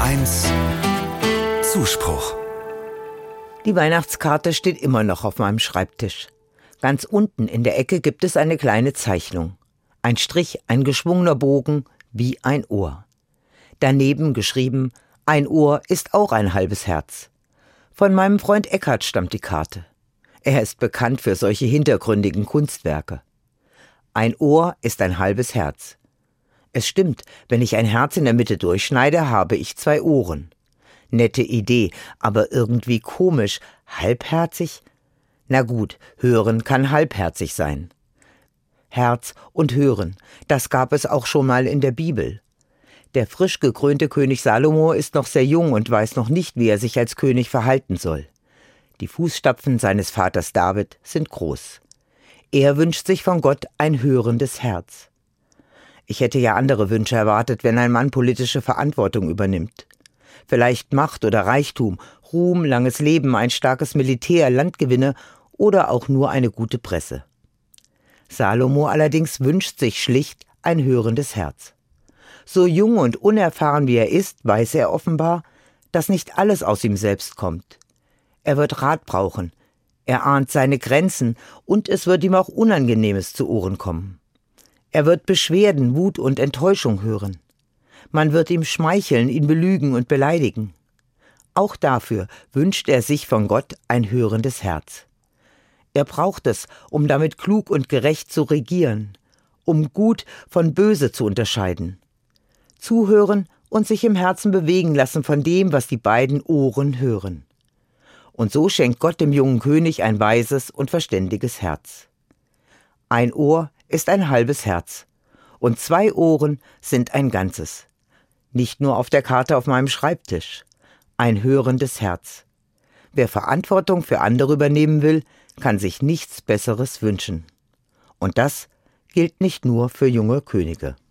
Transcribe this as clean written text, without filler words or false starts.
HR1 Zuspruch. Die Weihnachtskarte steht immer noch auf meinem Schreibtisch. Ganz unten in der Ecke gibt es eine kleine Zeichnung. Ein Strich, ein geschwungener Bogen, wie ein Ohr. Daneben geschrieben, ein Ohr ist auch ein halbes Herz. Von meinem Freund Eckhart stammt die Karte. Er ist bekannt für solche hintergründigen Kunstwerke. Ein Ohr ist ein halbes Herz. Es stimmt, wenn ich ein Herz in der Mitte durchschneide, habe ich 2 Ohren. Nette Idee, aber irgendwie komisch. Halbherzig? Na gut, hören kann halbherzig sein. Herz und Hören, das gab es auch schon mal in der Bibel. Der frisch gekrönte König Salomo ist noch sehr jung und weiß noch nicht, wie er sich als König verhalten soll. Die Fußstapfen seines Vaters David sind groß. Er wünscht sich von Gott ein hörendes Herz. Ich hätte ja andere Wünsche erwartet, wenn ein Mann politische Verantwortung übernimmt. Vielleicht Macht oder Reichtum, Ruhm, langes Leben, ein starkes Militär, Landgewinne oder auch nur eine gute Presse. Salomo allerdings wünscht sich schlicht ein hörendes Herz. So jung und unerfahren wie er ist, weiß er offenbar, dass nicht alles aus ihm selbst kommt. Er wird Rat brauchen, er ahnt seine Grenzen und es wird ihm auch Unangenehmes zu Ohren kommen. Er wird Beschwerden, Wut und Enttäuschung hören. Man wird ihm schmeicheln, ihn belügen und beleidigen. Auch dafür wünscht er sich von Gott ein hörendes Herz. Er braucht es, um damit klug und gerecht zu regieren, um gut von böse zu unterscheiden. Zuhören und sich im Herzen bewegen lassen von dem, was die beiden Ohren hören. Und so schenkt Gott dem jungen König ein weises und verständiges Herz. Ein Ohr ist ein halbes Herz und 2 Ohren sind ein Ganzes. Nicht nur auf der Karte auf meinem Schreibtisch. Ein hörendes Herz. Wer Verantwortung für andere übernehmen will, kann sich nichts Besseres wünschen. Und das gilt nicht nur für junge Könige.